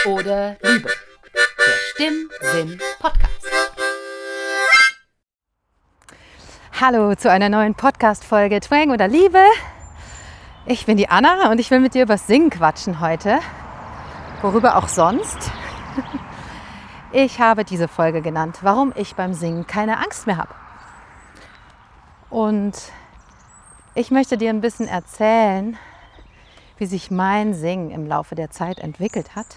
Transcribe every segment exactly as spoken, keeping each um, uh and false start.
oder Liebe. Der Stimmsinn-Podcast. Hallo zu einer neuen Podcast-Folge Twang oder Liebe. Ich bin die Anna und ich will mit dir über Singen quatschen heute. Worüber auch sonst. Ich habe diese Folge genannt, warum ich beim Singen keine Angst mehr habe. Und ich möchte dir ein bisschen erzählen, wie sich mein Singen im Laufe der Zeit entwickelt hat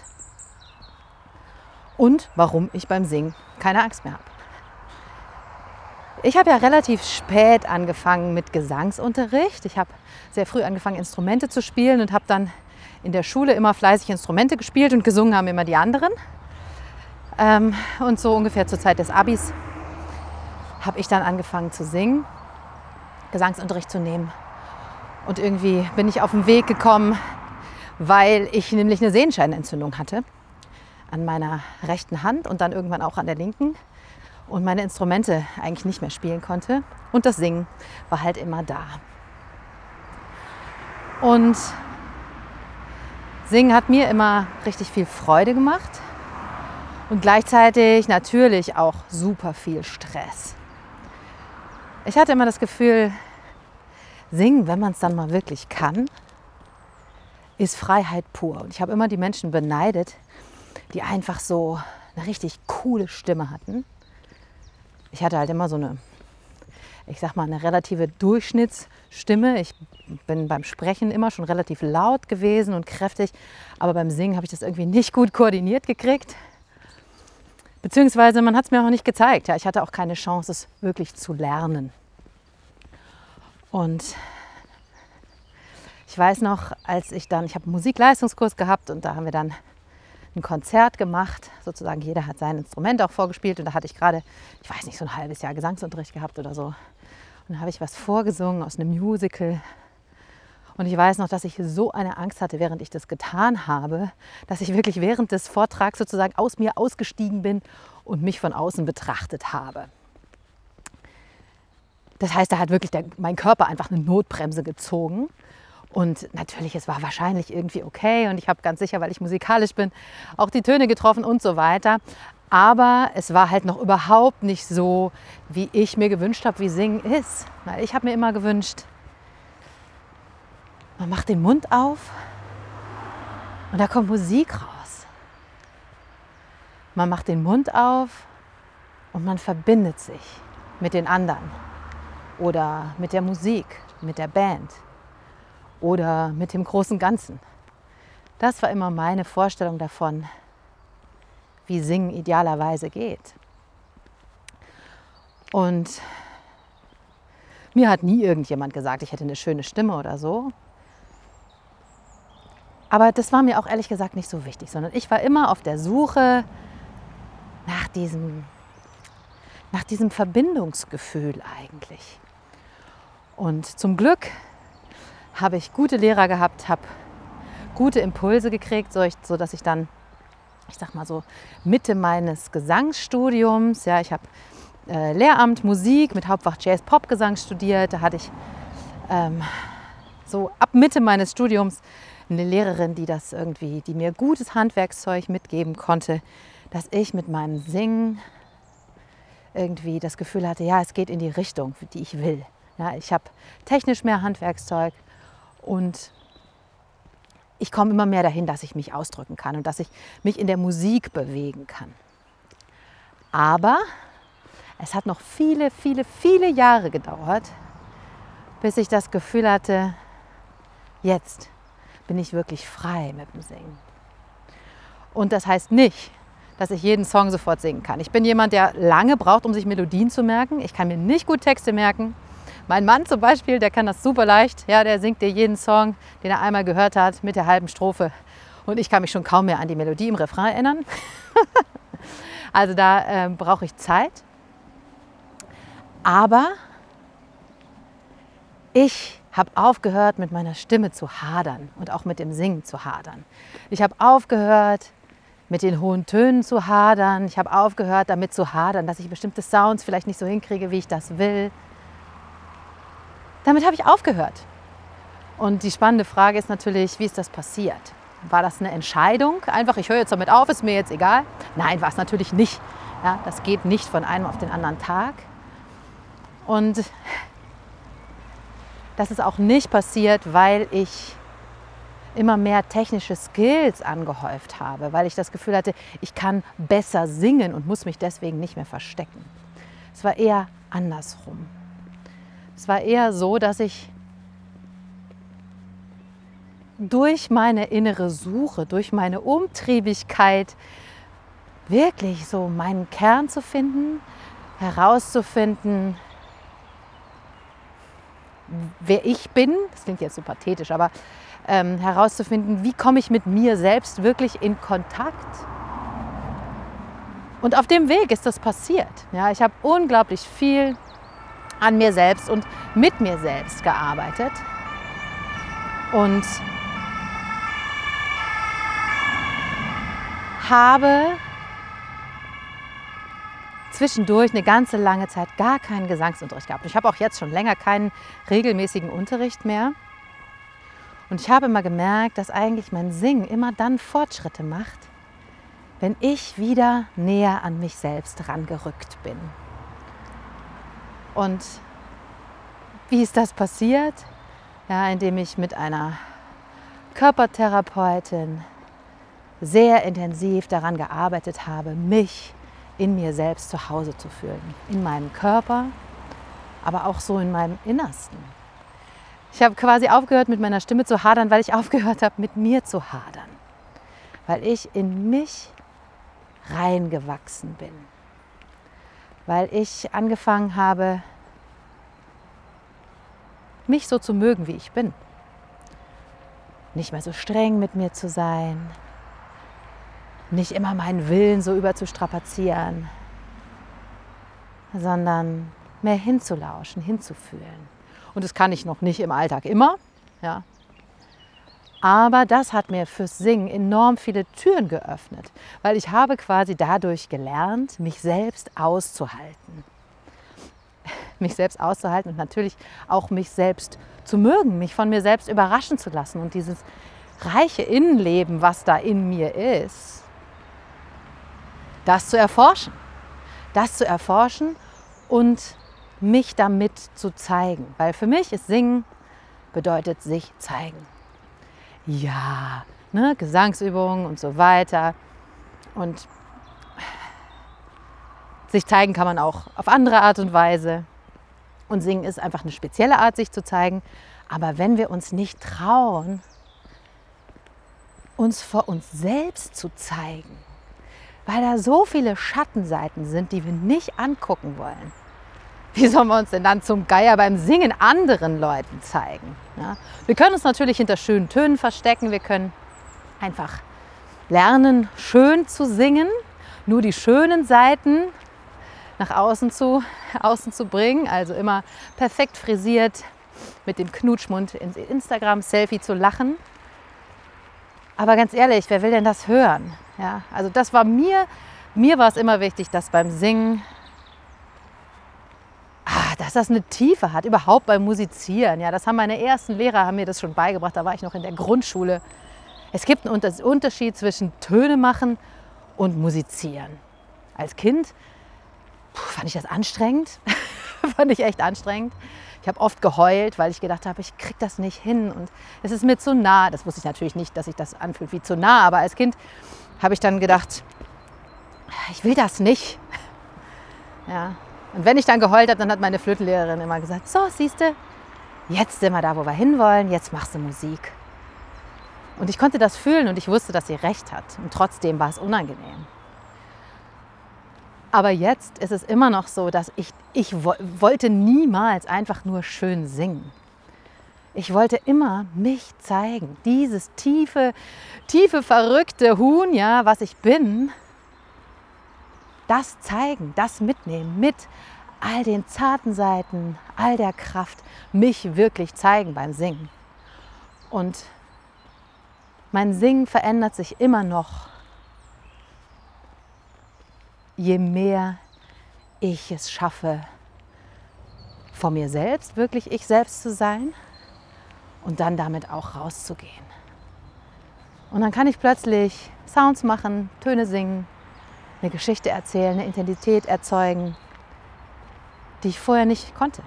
und warum ich beim Singen keine Angst mehr habe. Ich habe ja relativ spät angefangen mit Gesangsunterricht. Ich habe sehr früh angefangen, Instrumente zu spielen und habe dann in der Schule immer fleißig Instrumente gespielt und gesungen haben immer die anderen. Ähm, und so ungefähr zur Zeit des Abis habe ich dann angefangen zu singen, Gesangsunterricht zu nehmen. Und irgendwie bin ich auf den Weg gekommen, weil ich nämlich eine Sehenscheinentzündung hatte an meiner rechten Hand und dann irgendwann auch an der linken und meine Instrumente eigentlich nicht mehr spielen konnte. Und das Singen war halt immer da. Und Singen hat mir immer richtig viel Freude gemacht und gleichzeitig natürlich auch super viel Stress. Ich hatte immer das Gefühl, Singen, wenn man es dann mal wirklich kann, ist Freiheit pur. Und ich habe immer die Menschen beneidet, die einfach so eine richtig coole Stimme hatten. Ich hatte halt immer so eine, ich sag mal, eine relative Durchschnittsstimme. Ich bin beim Sprechen immer schon relativ laut gewesen und kräftig, aber beim Singen habe ich das irgendwie nicht gut koordiniert gekriegt. Beziehungsweise man hat es mir auch nicht gezeigt. Ja, ich hatte auch keine Chance, es wirklich zu lernen. Und ich weiß noch, als ich dann, ich habe einen Musikleistungskurs gehabt und da haben wir dann ein Konzert gemacht. Sozusagen jeder hat sein Instrument auch vorgespielt und da hatte ich gerade, ich weiß nicht, so ein halbes Jahr Gesangsunterricht gehabt oder so. Und dann habe ich was vorgesungen aus einem Musical. Und ich weiß noch, dass ich so eine Angst hatte, während ich das getan habe, dass ich wirklich während des Vortrags sozusagen aus mir ausgestiegen bin und mich von außen betrachtet habe. Das heißt, da hat wirklich der, mein Körper einfach eine Notbremse gezogen. Und natürlich, es war wahrscheinlich irgendwie okay. Und ich habe ganz sicher, weil ich musikalisch bin, auch die Töne getroffen und so weiter. Aber es war halt noch überhaupt nicht so, wie ich mir gewünscht habe, wie Singen ist. Weil ich habe mir immer gewünscht, man macht den Mund auf und da kommt Musik raus. Man macht den Mund auf und man verbindet sich mit den anderen. Oder mit der Musik, mit der Band oder mit dem großen Ganzen. Das war immer meine Vorstellung davon, wie Singen idealerweise geht. Und mir hat nie irgendjemand gesagt, ich hätte eine schöne Stimme oder so. Aber das war mir auch ehrlich gesagt nicht so wichtig, sondern ich war immer auf der Suche nach diesem, nach diesem Verbindungsgefühl eigentlich. Und zum Glück habe ich gute Lehrer gehabt, habe gute Impulse gekriegt, so dass ich dann, ich sag mal so, Mitte meines Gesangsstudiums, ja, ich habe äh, Lehramt Musik mit Hauptfach Jazz-Pop-Gesang studiert, da hatte ich ähm, so ab Mitte meines Studiums eine Lehrerin, die das irgendwie, die mir gutes Handwerkszeug mitgeben konnte, dass ich mit meinem Singen irgendwie das Gefühl hatte, ja, es geht in die Richtung, die ich will. Ja, ich habe technisch mehr Handwerkszeug und ich komme immer mehr dahin, dass ich mich ausdrücken kann und dass ich mich in der Musik bewegen kann. Aber es hat noch viele, viele, viele Jahre gedauert, bis ich das Gefühl hatte, jetzt bin ich wirklich frei mit dem Singen. Und das heißt nicht, dass ich jeden Song sofort singen kann. Ich bin jemand, der lange braucht, um sich Melodien zu merken. Ich kann mir nicht gut Texte merken. Mein Mann zum Beispiel, der kann das super leicht. Ja, der singt dir jeden Song, den er einmal gehört hat, mit der halben Strophe. Und ich kann mich schon kaum mehr an die Melodie im Refrain erinnern. Also da äh, brauche ich Zeit. Aber ich habe aufgehört, mit meiner Stimme zu hadern und auch mit dem Singen zu hadern. Ich habe aufgehört, mit den hohen Tönen zu hadern. Ich habe aufgehört, damit zu hadern, dass ich bestimmte Sounds vielleicht nicht so hinkriege, wie ich das will. Damit habe ich aufgehört. Und die spannende Frage ist natürlich, wie ist das passiert? War das eine Entscheidung? Einfach, ich höre jetzt damit auf, ist mir jetzt egal? Nein, war es natürlich nicht. Ja, das geht nicht von einem auf den anderen Tag. Und das ist auch nicht passiert, weil ich immer mehr technische Skills angehäuft habe, weil ich das Gefühl hatte, ich kann besser singen und muss mich deswegen nicht mehr verstecken. Es war eher andersrum. Es war eher so, dass ich durch meine innere Suche, durch meine Umtriebigkeit, wirklich so meinen Kern zu finden, herauszufinden, wer ich bin, das klingt jetzt so pathetisch, aber ähm, herauszufinden, wie komme ich mit mir selbst wirklich in Kontakt. Und auf dem Weg ist das passiert. Ja, ich habe unglaublich viel an mir selbst und mit mir selbst gearbeitet. Und habe zwischendurch eine ganze lange Zeit gar keinen Gesangsunterricht gehabt. Ich habe auch jetzt schon länger keinen regelmäßigen Unterricht mehr. Und ich habe immer gemerkt, dass eigentlich mein Singen immer dann Fortschritte macht, wenn ich wieder näher an mich selbst rangerückt bin. Und wie ist das passiert? Ja, indem ich mit einer Körpertherapeutin sehr intensiv daran gearbeitet habe, mich in mir selbst zu Hause zu fühlen. In meinem Körper, aber auch so in meinem Innersten. Ich habe quasi aufgehört, mit meiner Stimme zu hadern, weil ich aufgehört habe, mit mir zu hadern. Weil ich in mich reingewachsen bin. Weil ich angefangen habe, mich so zu mögen, wie ich bin. Nicht mehr so streng mit mir zu sein. Nicht immer meinen Willen so überzustrapazieren, sondern mehr hinzulauschen, hinzufühlen. Und das kann ich noch nicht im Alltag immer, ja. Aber das hat mir fürs Singen enorm viele Türen geöffnet, weil ich habe quasi dadurch gelernt, mich selbst auszuhalten. Mich selbst auszuhalten und natürlich auch mich selbst zu mögen, mich von mir selbst überraschen zu lassen und dieses reiche Innenleben, was da in mir ist, das zu erforschen. Das zu erforschen und mich damit zu zeigen. Weil für mich ist Singen bedeutet sich zeigen. Ja, ne, Gesangsübungen und so weiter. Und sich zeigen kann man auch auf andere Art und Weise. Und Singen ist einfach eine spezielle Art, sich zu zeigen. Aber wenn wir uns nicht trauen, uns vor uns selbst zu zeigen, weil da so viele Schattenseiten sind, die wir nicht angucken wollen, wie sollen wir uns denn dann zum Geier beim Singen anderen Leuten zeigen? Ja? Wir können uns natürlich hinter schönen Tönen verstecken, wir können einfach lernen, schön zu singen, nur die schönen Seiten nach außen zu, außen zu bringen, also immer perfekt frisiert, mit dem Knutschmund ins Instagram-Selfie zu lachen. Aber ganz ehrlich, wer will denn das hören? Ja, also das war mir, mir war es immer wichtig, dass beim Singen, ah, dass das eine Tiefe hat, überhaupt beim Musizieren. Ja, das haben meine ersten Lehrer haben mir das schon beigebracht, da war ich noch in der Grundschule. Es gibt einen Unterschied zwischen Töne machen und musizieren. Als Kind puh, fand ich das anstrengend, fand ich echt anstrengend. Ich habe oft geheult, weil ich gedacht habe, ich kriege das nicht hin und es ist mir zu nah. Das wusste ich natürlich nicht, dass sich das anfühlt wie zu nah, aber als Kind habe ich dann gedacht, ich will das nicht. Ja. Und wenn ich dann geheult habe, dann hat meine Flötenlehrerin immer gesagt, so siehste, jetzt sind wir da, wo wir hinwollen, jetzt machst du Musik. Und ich konnte das fühlen und ich wusste, dass sie recht hat. Und trotzdem war es unangenehm. Aber jetzt ist es immer noch so, dass ich, ich wo, wollte niemals einfach nur schön singen. Ich wollte immer mich zeigen, dieses tiefe, tiefe, verrückte Huhn, ja, was ich bin, das zeigen, das mitnehmen, mit all den zarten Seiten, all der Kraft, mich wirklich zeigen beim Singen. Und mein Singen verändert sich immer noch, je mehr ich es schaffe, vor mir selbst, wirklich ich selbst zu sein und dann damit auch rauszugehen. Und dann kann ich plötzlich Sounds machen, Töne singen, eine Geschichte erzählen, eine Intensität erzeugen, die ich vorher nicht konnte.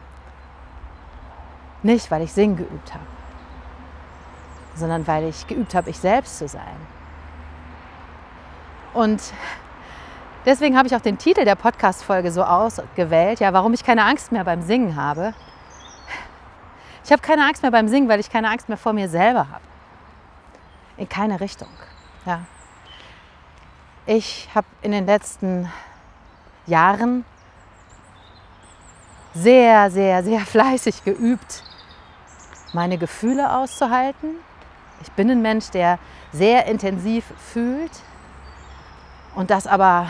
Nicht, weil ich Singen geübt habe, sondern weil ich geübt habe, ich selbst zu sein. Und deswegen habe ich auch den Titel der Podcast-Folge so ausgewählt, ja, warum ich keine Angst mehr beim Singen habe. Ich habe keine Angst mehr beim Singen, weil ich keine Angst mehr vor mir selber habe. In keine Richtung. Ja. Ich habe in den letzten Jahren sehr, sehr, sehr fleißig geübt, meine Gefühle auszuhalten. Ich bin ein Mensch, der sehr intensiv fühlt und das aber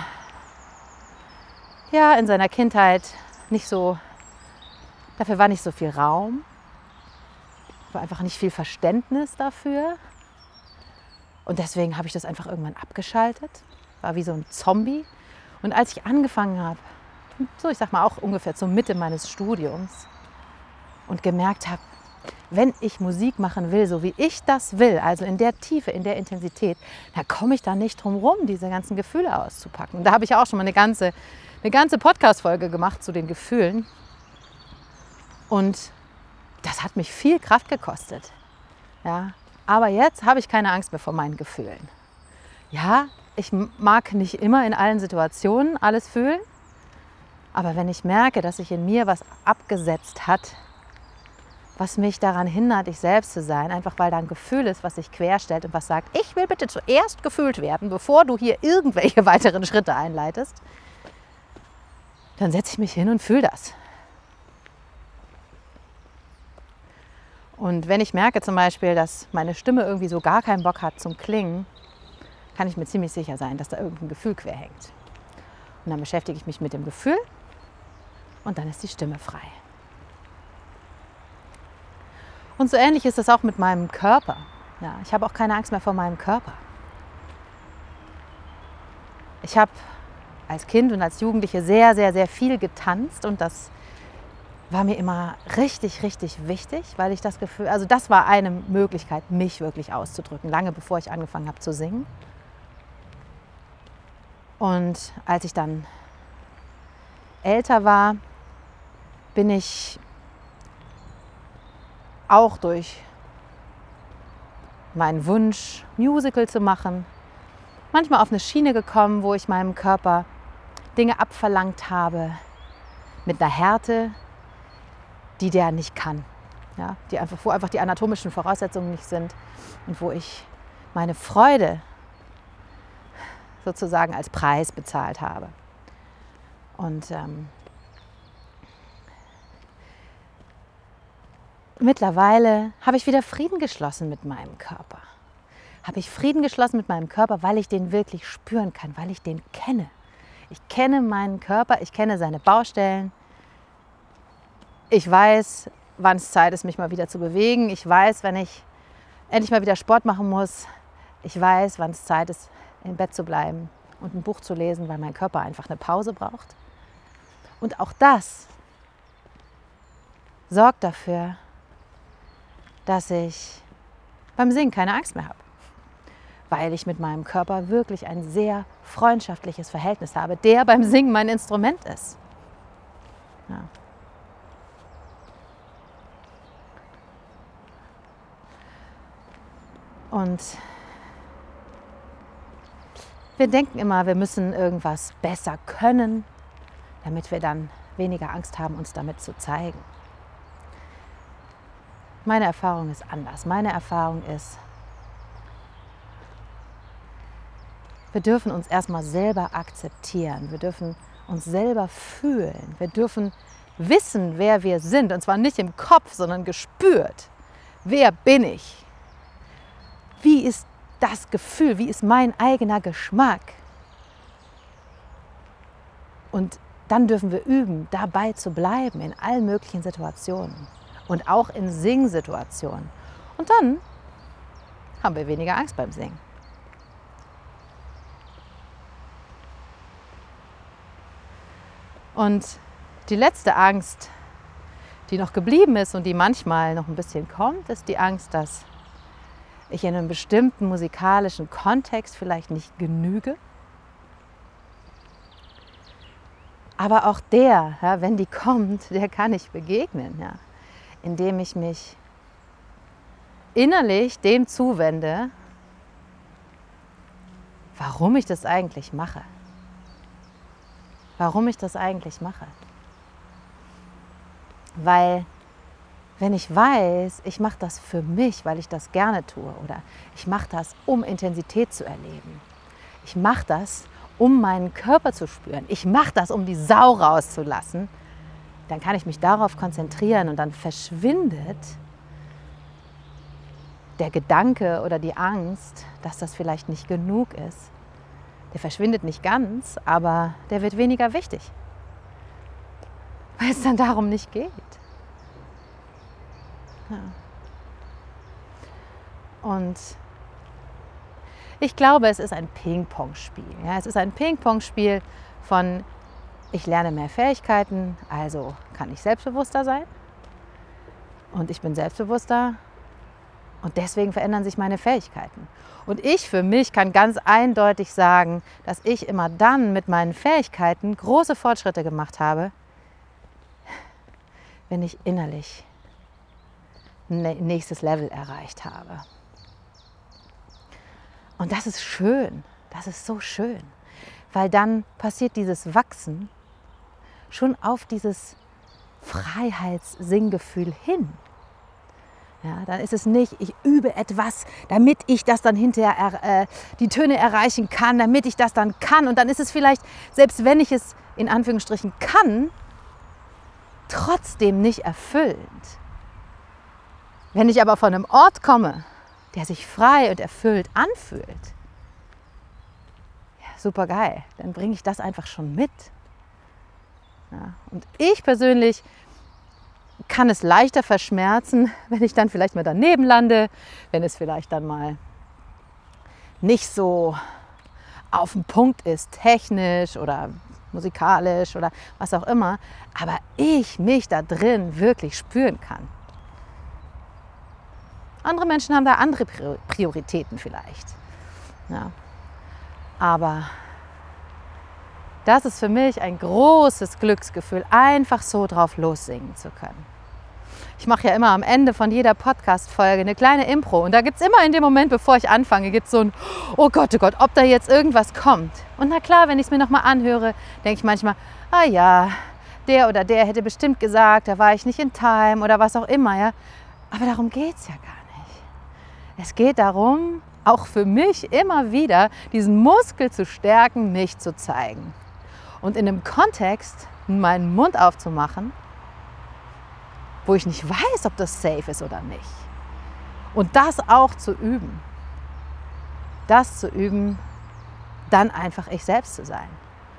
ja, in seiner Kindheit nicht so, dafür war nicht so viel Raum, war einfach nicht viel Verständnis dafür. Und deswegen habe ich das einfach irgendwann abgeschaltet, war wie so ein Zombie. Und als ich angefangen habe, so ich sag mal auch ungefähr zur Mitte meines Studiums und gemerkt habe, wenn ich Musik machen will, so wie ich das will, also in der Tiefe, in der Intensität, da komme ich da nicht drum rum, diese ganzen Gefühle auszupacken. Und da habe ich auch schon mal eine ganze, eine ganze Podcast-Folge gemacht zu den Gefühlen. Und das hat mich viel Kraft gekostet. Ja, aber jetzt habe ich keine Angst mehr vor meinen Gefühlen. Ja, ich mag nicht immer in allen Situationen alles fühlen, aber wenn ich merke, dass sich in mir was abgesetzt hat, was mich daran hindert, ich selbst zu sein, einfach weil da ein Gefühl ist, was sich querstellt und was sagt, ich will bitte zuerst gefühlt werden, bevor du hier irgendwelche weiteren Schritte einleitest, dann setze ich mich hin und fühle das. Und wenn ich merke zum Beispiel, dass meine Stimme irgendwie so gar keinen Bock hat zum Klingen, kann ich mir ziemlich sicher sein, dass da irgendein Gefühl quer hängt. Und dann beschäftige ich mich mit dem Gefühl und dann ist die Stimme frei. Und so ähnlich ist es auch mit meinem Körper. Ja, ich habe auch keine Angst mehr vor meinem Körper. Ich habe als Kind und als Jugendliche sehr, sehr, sehr viel getanzt und das war mir immer richtig, richtig wichtig, weil ich das Gefühl, also das war eine Möglichkeit, mich wirklich auszudrücken, lange bevor ich angefangen habe zu singen. Und als ich dann älter war, bin ich auch durch meinen Wunsch, Musical zu machen, manchmal auf eine Schiene gekommen, wo ich meinem Körper Dinge abverlangt habe mit einer Härte, die der nicht kann, ja, die einfach, wo einfach die anatomischen Voraussetzungen nicht sind und wo ich meine Freude sozusagen als Preis bezahlt habe. Und ähm, mittlerweile habe ich wieder Frieden geschlossen mit meinem Körper. Habe ich Frieden geschlossen mit meinem Körper, weil ich den wirklich spüren kann, weil ich den kenne. Ich kenne meinen Körper, ich kenne seine Baustellen. Ich weiß, wann es Zeit ist, mich mal wieder zu bewegen. Ich weiß, wenn ich endlich mal wieder Sport machen muss. Ich weiß, wann es Zeit ist, im Bett zu bleiben und ein Buch zu lesen, weil mein Körper einfach eine Pause braucht. Und auch das sorgt dafür, dass ich beim Singen keine Angst mehr habe. Weil ich mit meinem Körper wirklich ein sehr freundschaftliches Verhältnis habe, der beim Singen mein Instrument ist. Ja. Und wir denken immer, wir müssen irgendwas besser können, damit wir dann weniger Angst haben, uns damit zu zeigen. Meine Erfahrung ist anders. Meine Erfahrung ist, wir dürfen uns erstmal selber akzeptieren. Wir dürfen uns selber fühlen. Wir dürfen wissen, wer wir sind. Und zwar nicht im Kopf, sondern gespürt. Wer bin ich? Wie ist das Gefühl? Wie ist mein eigener Geschmack? Und dann dürfen wir üben, dabei zu bleiben in allen möglichen Situationen. Und auch in Singsituationen. Und dann haben wir weniger Angst beim Singen. Und die letzte Angst, die noch geblieben ist und die manchmal noch ein bisschen kommt, ist die Angst, dass ich in einem bestimmten musikalischen Kontext vielleicht nicht genüge. Aber auch der, ja, wenn die kommt, der kann ich begegnen, ja, indem ich mich innerlich dem zuwende, warum ich das eigentlich mache. Warum ich das eigentlich mache. Weil wenn ich weiß, ich mache das für mich, weil ich das gerne tue, oder ich mache das, um Intensität zu erleben. Ich mache das, um meinen Körper zu spüren. Ich mache das, um die Sau rauszulassen. Dann kann ich mich darauf konzentrieren und dann verschwindet der Gedanke oder die Angst, dass das vielleicht nicht genug ist. Der verschwindet nicht ganz, aber der wird weniger wichtig, weil es dann darum nicht geht. Ja. Und ich glaube, es ist ein Ping-Pong-Spiel. Ja, es ist ein Ping-Pong-Spiel von, ich lerne mehr Fähigkeiten, also kann ich selbstbewusster sein. Und ich bin selbstbewusster und deswegen verändern sich meine Fähigkeiten. Und ich für mich kann ganz eindeutig sagen, dass ich immer dann mit meinen Fähigkeiten große Fortschritte gemacht habe, wenn ich innerlich ein nächstes Level erreicht habe. Und das ist schön, das ist so schön, weil dann passiert dieses Wachsen schon auf dieses Freiheitssinngefühl hin. Ja, dann ist es nicht, ich übe etwas, damit ich das dann hinterher äh, die Töne erreichen kann, damit ich das dann kann. Und dann ist es vielleicht, selbst wenn ich es in Anführungsstrichen kann, trotzdem nicht erfüllend. Wenn ich aber von einem Ort komme, der sich frei und erfüllt anfühlt, ja, super geil, dann bringe ich das einfach schon mit. Ja, und ich persönlich kann es leichter verschmerzen, wenn ich dann vielleicht mal daneben lande, wenn es vielleicht dann mal nicht so auf den Punkt ist, technisch oder musikalisch oder was auch immer, aber ich mich da drin wirklich spüren kann. Andere Menschen haben da andere Prioritäten vielleicht. Ja. Aber das ist für mich ein großes Glücksgefühl, einfach so drauf lossingen zu können. Ich mache ja immer am Ende von jeder Podcast-Folge eine kleine Impro. Und da gibt es immer in dem Moment, bevor ich anfange, gibt es so ein, oh Gott, oh Gott, ob da jetzt irgendwas kommt. Und na klar, wenn ich es mir nochmal anhöre, denke ich manchmal, ah ja, der oder der hätte bestimmt gesagt, da war ich nicht in Time oder was auch immer. Ja. Aber darum geht es ja gar nicht. Es geht darum, auch für mich immer wieder diesen Muskel zu stärken, mich zu zeigen. Und in einem Kontext meinen Mund aufzumachen, wo ich nicht weiß, ob das safe ist oder nicht. Und das auch zu üben. Das zu üben, dann einfach ich selbst zu sein.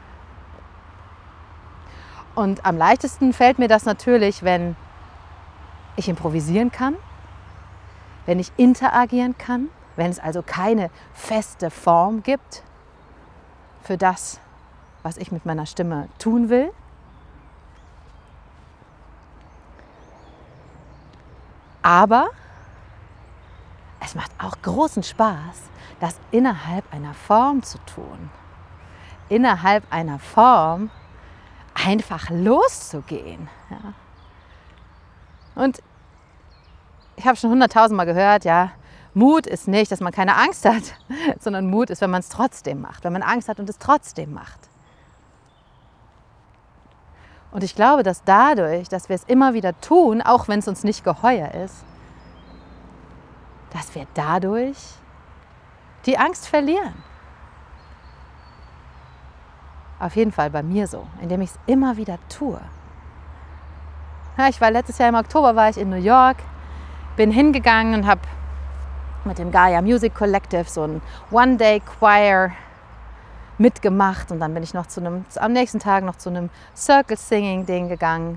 Und am leichtesten fällt mir das natürlich, wenn ich improvisieren kann, wenn ich interagieren kann, wenn es also keine feste Form gibt für das, was ich mit meiner Stimme tun will. Aber es macht auch großen Spaß, das innerhalb einer Form zu tun. Innerhalb einer Form einfach loszugehen. Ja. Und ich habe schon hunderttausendmal gehört, ja, Mut ist nicht, dass man keine Angst hat, sondern Mut ist, wenn man es trotzdem macht, wenn man Angst hat und es trotzdem macht. Und ich glaube, dass dadurch, dass wir es immer wieder tun, auch wenn es uns nicht geheuer ist, dass wir dadurch die Angst verlieren. Auf jeden Fall bei mir so, indem ich es immer wieder tue. Ja, ich war letztes Jahr im Oktober war ich in New York, bin hingegangen und habe mit dem Gaia Music Collective so ein One-Day-Choir mitgemacht und dann bin ich noch zu einem, am nächsten Tag noch zu einem Circle-Singing-Ding gegangen.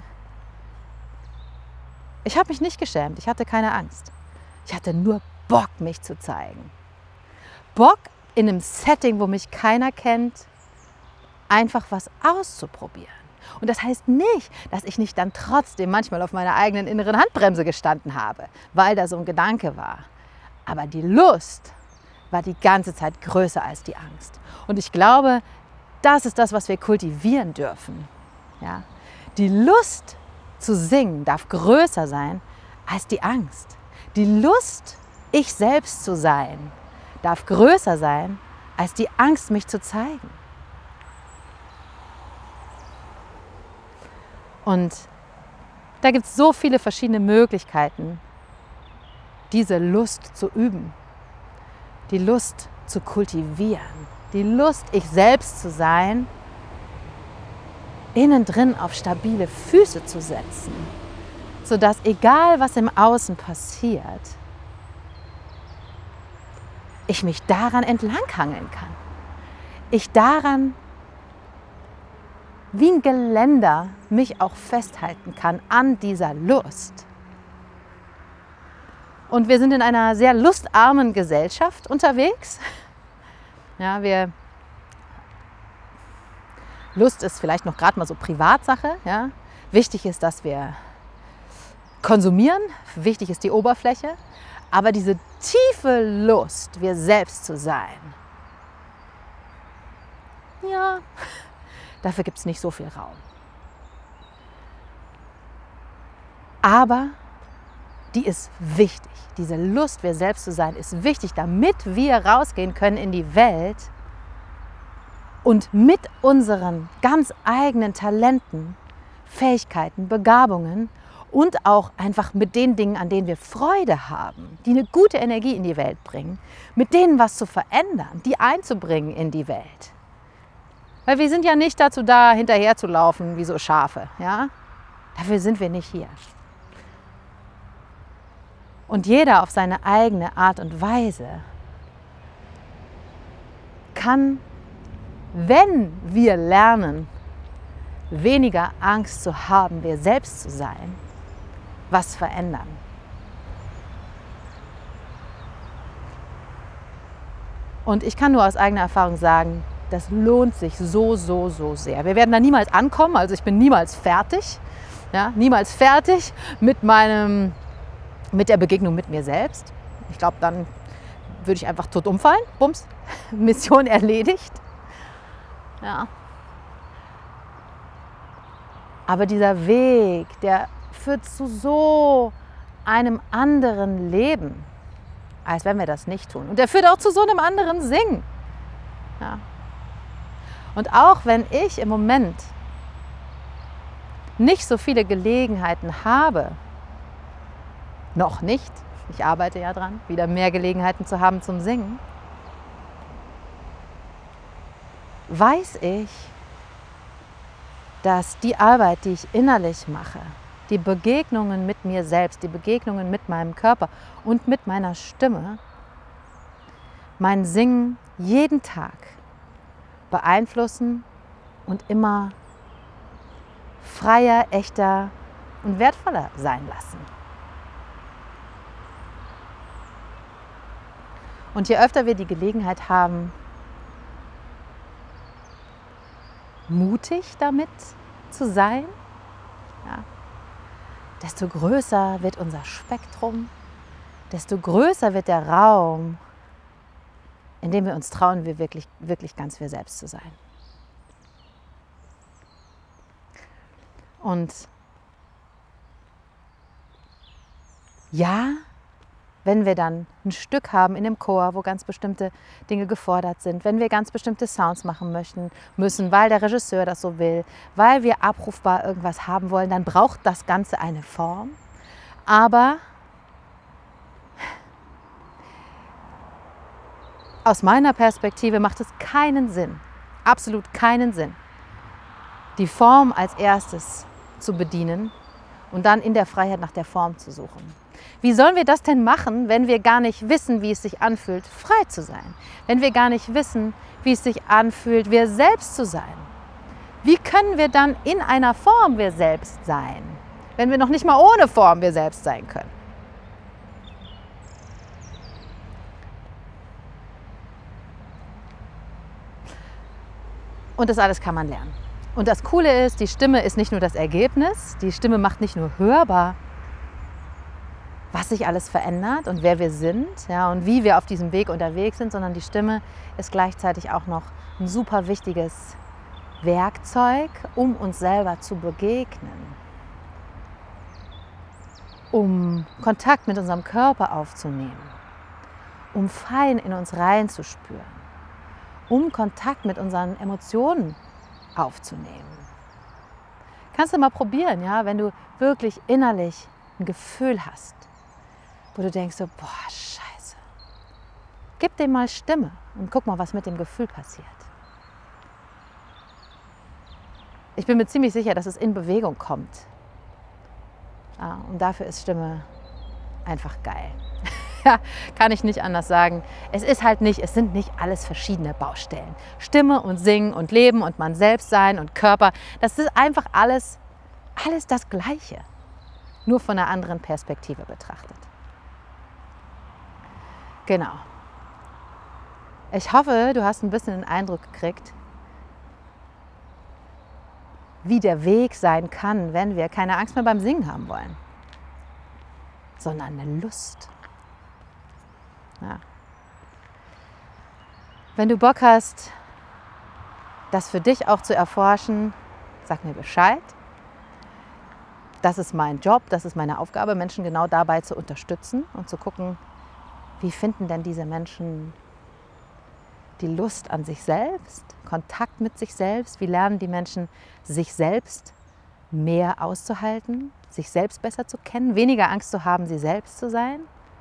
Ich habe mich nicht geschämt, ich hatte keine Angst. Ich hatte nur Bock, mich zu zeigen. Bock in einem Setting, wo mich keiner kennt, einfach was auszuprobieren. Und das heißt nicht, dass ich nicht dann trotzdem manchmal auf meiner eigenen inneren Handbremse gestanden habe, weil da so ein Gedanke war. Aber die Lust war die ganze Zeit größer als die Angst. Und ich glaube, das ist das, was wir kultivieren dürfen. Ja? Die Lust zu singen darf größer sein als die Angst. Die Lust, ich selbst zu sein, darf größer sein als die Angst, mich zu zeigen. Und da gibt es so viele verschiedene Möglichkeiten, diese Lust zu üben, die Lust zu kultivieren, die Lust, ich selbst zu sein, innen drin auf stabile Füße zu setzen, sodass egal was im Außen passiert, ich mich daran entlanghangeln kann. Ich daran wie ein Geländer mich auch festhalten kann an dieser Lust. Und wir sind in einer sehr lustarmen Gesellschaft unterwegs. Ja, wir, Lust ist vielleicht noch gerade mal so Privatsache. Ja. Wichtig ist, dass wir konsumieren. Wichtig ist die Oberfläche. Aber diese tiefe Lust, wir selbst zu sein, ja, dafür gibt es nicht so viel Raum. Aber die ist wichtig. Diese Lust, wir selbst zu sein, ist wichtig, damit wir rausgehen können in die Welt und mit unseren ganz eigenen Talenten, Fähigkeiten, Begabungen und auch einfach mit den Dingen, an denen wir Freude haben, die eine gute Energie in die Welt bringen, mit denen was zu verändern, die einzubringen in die Welt. Weil wir sind ja nicht dazu da, hinterher zu laufen wie so Schafe. Ja? Dafür sind wir nicht hier. Und jeder auf seine eigene Art und Weise kann, wenn wir lernen, weniger Angst zu haben, wir selbst zu sein, was verändern. Und ich kann nur aus eigener Erfahrung sagen, das lohnt sich so, so, so sehr. Wir werden da niemals ankommen, also ich bin niemals fertig, ja, niemals fertig mit meinem, mit der Begegnung mit mir selbst. Ich glaube, dann würde ich einfach tot umfallen, bums, Mission erledigt. Ja. Aber dieser Weg, der führt zu so einem anderen Leben, als wenn wir das nicht tun. Und der führt auch zu so einem anderen Singen. Ja. Und auch wenn ich im Moment nicht so viele Gelegenheiten habe, noch nicht, ich arbeite ja dran, wieder mehr Gelegenheiten zu haben zum Singen, weiß ich, dass die Arbeit, die ich innerlich mache, die Begegnungen mit mir selbst, die Begegnungen mit meinem Körper und mit meiner Stimme, mein Singen jeden Tag beeinflussen und immer freier, echter und wertvoller sein lassen. Und je öfter wir die Gelegenheit haben, mutig damit zu sein, ja, desto größer wird unser Spektrum, desto größer wird der Raum, in dem wir uns trauen, wir wirklich, wirklich ganz wir selbst zu sein. Und ja, wenn wir dann ein Stück haben in dem Chor, wo ganz bestimmte Dinge gefordert sind, wenn wir ganz bestimmte Sounds machen möchten, müssen, weil der Regisseur das so will, weil wir abrufbar irgendwas haben wollen, dann braucht das Ganze eine Form. Aber aus meiner Perspektive macht es keinen Sinn, absolut keinen Sinn, die Form als erstes zu bedienen und dann in der Freiheit nach der Form zu suchen. Wie sollen wir das denn machen, wenn wir gar nicht wissen, wie es sich anfühlt, frei zu sein? Wenn wir gar nicht wissen, wie es sich anfühlt, wir selbst zu sein? Wie können wir dann in einer Form wir selbst sein, wenn wir noch nicht mal ohne Form wir selbst sein können? Und das alles kann man lernen. Und das Coole ist, die Stimme ist nicht nur das Ergebnis, die Stimme macht nicht nur hörbar, was sich alles verändert und wer wir sind, ja, und wie wir auf diesem Weg unterwegs sind, sondern die Stimme ist gleichzeitig auch noch ein super wichtiges Werkzeug, um uns selber zu begegnen, um Kontakt mit unserem Körper aufzunehmen, um fein in uns reinzuspüren, um Kontakt mit unseren Emotionen aufzunehmen. Kannst du mal probieren, ja, wenn du wirklich innerlich ein Gefühl hast, wo du denkst, so, boah, scheiße. Gib dem mal Stimme und guck mal, was mit dem Gefühl passiert. Ich bin mir ziemlich sicher, dass es in Bewegung kommt. Ja, und dafür ist Stimme einfach geil. Ja, kann ich nicht anders sagen. Es ist halt nicht, es sind nicht alles verschiedene Baustellen. Stimme und Singen und Leben und man selbst sein und Körper, das ist einfach alles, alles das Gleiche. Nur von einer anderen Perspektive betrachtet. Genau. Ich hoffe, du hast ein bisschen den Eindruck gekriegt, wie der Weg sein kann, wenn wir keine Angst mehr beim Singen haben wollen, sondern eine Lust. Ja. Wenn du Bock hast, das für dich auch zu erforschen, sag mir Bescheid. Das ist mein Job, das ist meine Aufgabe, Menschen genau dabei zu unterstützen und zu gucken, wie finden denn diese Menschen die Lust an sich selbst, Kontakt mit sich selbst, wie lernen die Menschen, sich selbst mehr auszuhalten, sich selbst besser zu kennen, weniger Angst zu haben, sie selbst zu sein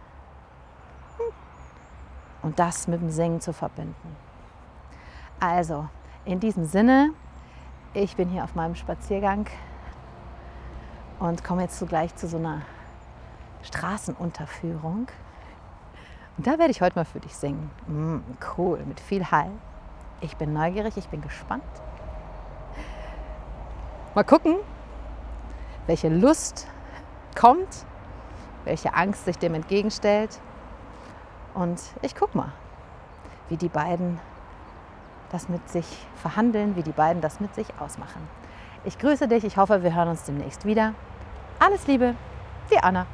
und das mit dem Singen zu verbinden. Also, in diesem Sinne, ich bin hier auf meinem Spaziergang und komme jetzt zugleich zu so einer Straßenunterführung. Und da werde ich heute mal für dich singen. Mm, cool, mit viel Hall. Ich bin neugierig, ich bin gespannt. Mal gucken, welche Lust kommt, welche Angst sich dem entgegenstellt. Und ich guck mal, wie die beiden das mit sich verhandeln, wie die beiden das mit sich ausmachen. Ich grüße dich, ich hoffe, wir hören uns demnächst wieder. Alles Liebe, die Anna.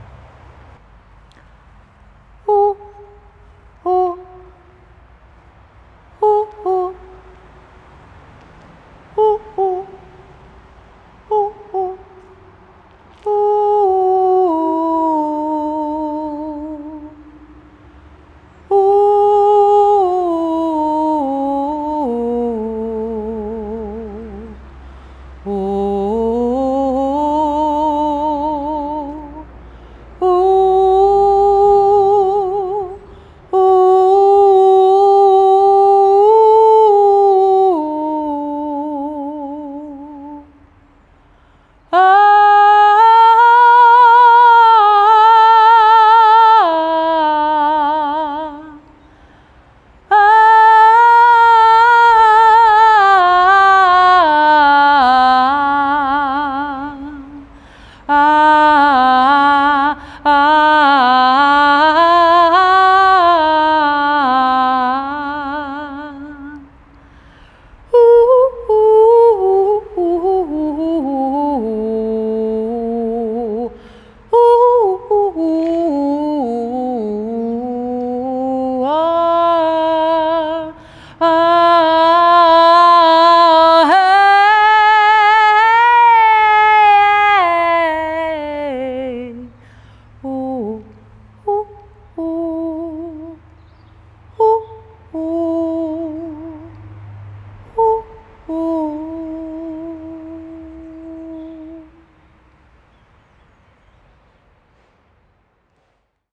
Uh, uh, uh, uh, uh, uh, uh, uh, ah, ah.